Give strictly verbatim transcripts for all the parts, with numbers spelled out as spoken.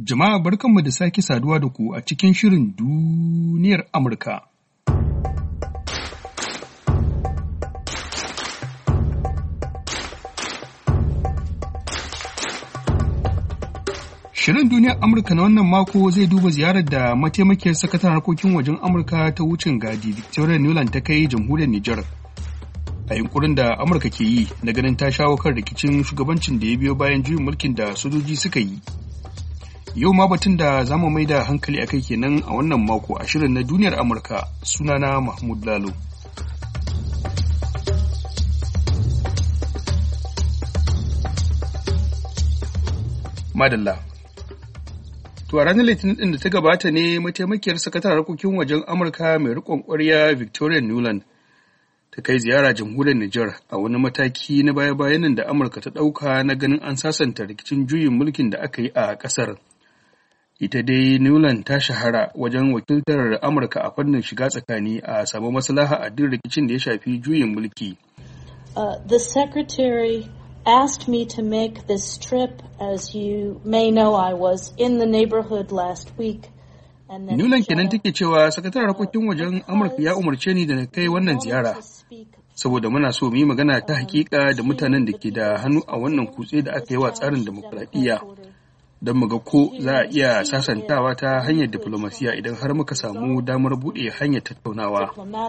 Jama'a barkanmu da sake saduwa da ku a cikin shirin duniyar Amurka. Shirin duniyar Amurka na wannan mako zai duba ziyarar da mataimakiyar sakataren harkokin wajen Amurka ta wucin gadi Victoria Nuland ta kai jamhuriyar Nijar. A yunkurin da Amurka ke yi na ganin ta shawo kan rikicin shugabancin da ya biyo bayan juyin mulkin da sojoji suka yi. Yau ma batun da za mu mai da hankali a kai kenan a wannan mako a shirin na duniyar Amurka, sunana Mahmud Lalo. Madalla. To a ranar Litinin ɗin da ta gabata ne mataimakiyar sakataren harkokin wajen Amurka mai riƙon ƙwarya Victoria Nuland ta kai ziyara jamhuriyar Nijar a wani mataki na baya-bayanan da Amurka ta ɗauka na ganin an sasanta rikicin juyin mulkin da aka yi a ƙasar. Ita dai Nuland ta shahara wajen wakiltar Amurka a fannin shiga tsakani a samu maslaha a duk rikicin da ya shafi juyin mulki. Uh, the secretary asked me to make this trip. As you may know, I was in the neighborhood last week. Nuland kenan take cewa sakataren harkokin wajen Amurka ya umarce ni da na kai wannan ziyara. Saboda muna so mu yi magana ta hakika da mutanen da ke da hannu a wannan kutse da aka yi wa tsarin demokuraɗiyya. Don mu ga ko za a iya sasantawa ta hanyar diflomasiya idan har muka samu damar buɗe hanyar tattaunawa.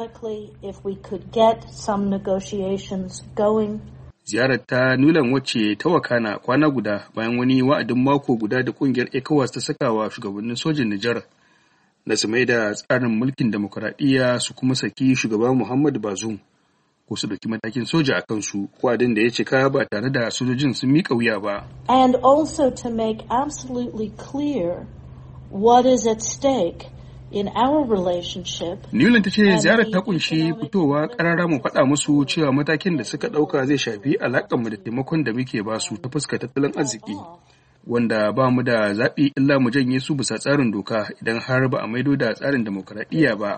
Ziyarar ta Nuland wacce ta wakana kwana guda bayan wani wa'adin mako guda da ƙungiyar ECOWAS ta saka wa shugabannin sojin Nijar da su mai da tsarin mulkin demokuraɗiyya su kuma saki shugaba Muhammadu Bazoum ko su ɗauki matakin soja a kansu wa'adin da ya cika ba tare da sojojin sun miƙa wuya ba. And also to make absolutely clear what is at stake in our relationship. Nuland ta ce ziyarar ta kunshi fitowa ƙarara mu faɗa musu cewa matakin da suka ɗauka zai shafi alaƙarmu da taimakon da muke ba su ta fuskar tattalin arziki, wanda ba mu da zaɓi illa mu janye su bisa tsarin doka idan har ba a maido da tsarin demokuraɗiyya ba.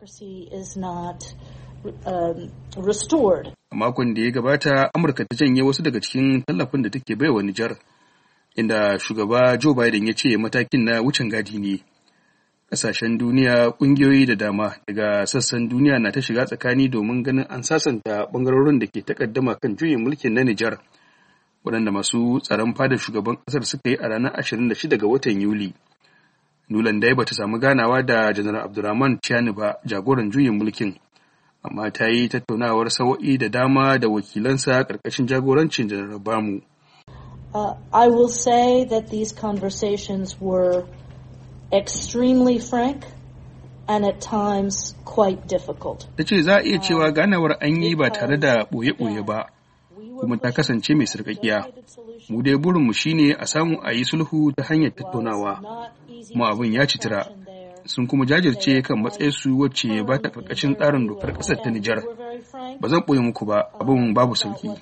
Um, restored. A makon da ya gabata, Amurka ta janye wasu daga cikin tallafin da take baiwa Nijar, inda shugaba Joe Biden ya ce matakin na wucin gadi ne. Ƙasashen duniya, ƙungiyoyi da dama daga sassan duniya na ta shiga tsakani domin ganin an sasanta ɓangarorin da ke takaddama kan juyin mulkin na Nijar, waɗanda masu tsaron fadar shugaban ƙasar suka yi a ranar ashirin da shida ga watan Yuli. Nuland dai bata samu ganawa da Janar Abdurrahman Tiani ba, jagoran juyin mulkin. Amma ta yi tattaunawar sawo'i da dama da wakilansa ƙarƙashin jagorancin Janar Bamu. Uh, I will say that these conversations were extremely frank and at times quite difficult. Ta ce za a iya cewa ganawar an yi ba tare da ɓoye-ɓoye ba, kuma ta kasance mai sarƙaƙiya. Mu dai burinmu shine a samu a yi sulhu ta hanyar tattaunawa, kuma abin ya citira. Sun kuma jajirce kan matsayinsu wacce ba ta ƙarƙashin tsarin dokar ƙasar ta Nijar. Ba zan ɓoye muku ba, abin babu sauƙi.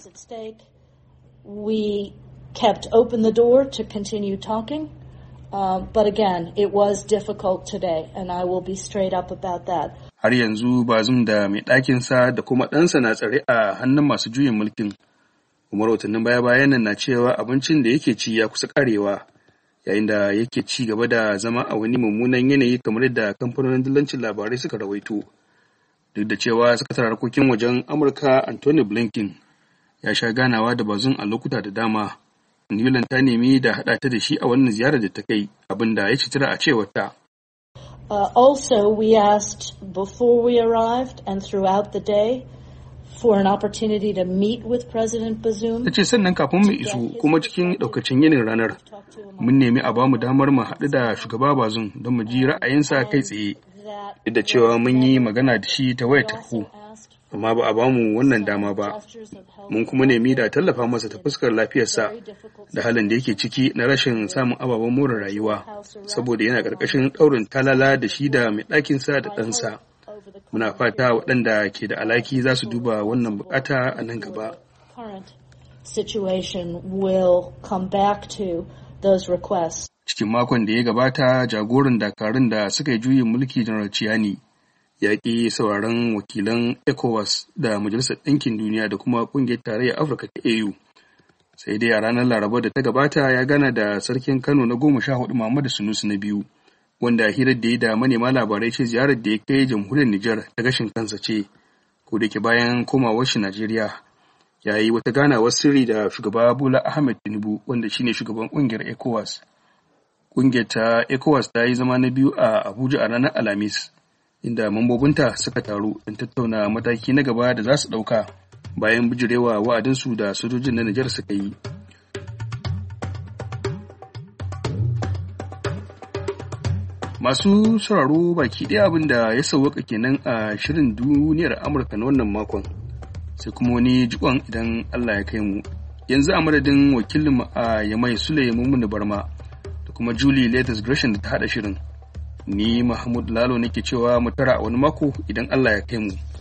We kept open the door to continue talking, uh, but again, it was difficult today, and I will be straight up about that. Har yanzu Bazoum da mai ɗakinsa da kuma ɗansa na tsare a hannun masu juyin mulkin. Kuma rahotannin baya-bayan nan na cewa abincin da yake ci ya kusa ƙarewa. Yayin da yake ci gaba da zama a wani mummunan yanayi kamar yadda kamfanonin dillancin labarai suka rawaito. Duk da cewa sakataren harkokin wajen Amurka Anthony Blinken ya sha ganawa da Bazoum a lokuta da dama, Nuland ta nemi da haɗa ta da shi a wannan ziyarar da ta kai, abin da ya citira a cewar ta. Uh, also, we asked before we arrived and throughout the day for an opportunity to meet with President Bazoum. Ta ce sannan kafin mu iso kuma cikin ɗaukacin yinin ranar, mun nemi a bamu damar mu haɗu da shugaba Bazoum don mu ji ra'ayinsa kai tsaye, duk da cewa mun yi magana da shi ta wayar tarho, amma ba a bamu wannan dama ba. Mun kuma nemi da tallafa masa ta fuskar lafiyarsa da halin da yake ciki na rashin samun ababen more rayuwa, saboda yana ƙarƙashin ɗaurin talala da shi da mai ɗakinsa da ɗansa. Muna fata waɗanda ke da alaki za su duba wannan bukata a nan gaba. Cikin makon da ya gabata, jagoran dakarun da suka yi juyin mulki Janar Tiani ya ƙi sauraron wakilan ECOWAS da Majalisar Ɗinkin Duniya da kuma Ƙungiyar Tarayyar Afirka ta A U Sai dai a ranar Laraba da ta gabata ya gana da sarkin Kano na goma sha hudu Muhammadu Sunusi na biyu, wanda hirar da ya da manema labarai ce ziyarar da ya kai jamhuriyar Nijar ta gashin kansa ce, ko da ke bayan komawar shi Najeriya ya yi wata ganawar sirri da shugaba Bola Ahmed Tinubu wanda shine shugaban ƙungiyar ECOWAS. Ƙungiyar ta ECOWAS ta yi zama na biyu a Abuja a ranar Alhamis, inda mambobinta suka taru don tattauna mataki na gaba da za su ɗauka bayan bijirewa wa'adinsu da sojojin na Nijar suka yi. Masu sauraro baki ɗaya abin da ya sauwaka kenan a shirin duniyar Amurka na wannan makon, sai kuma wani jikon idan Allah ya kai mu. Yanzu a madadin wakilinmu a Yamai Suleiman Barma da kuma Julie Latest Gresham da ta haɗa shirin, ni Mahmud Lalo nake cewa mu tara a wani mako idan Allah ya kai mu.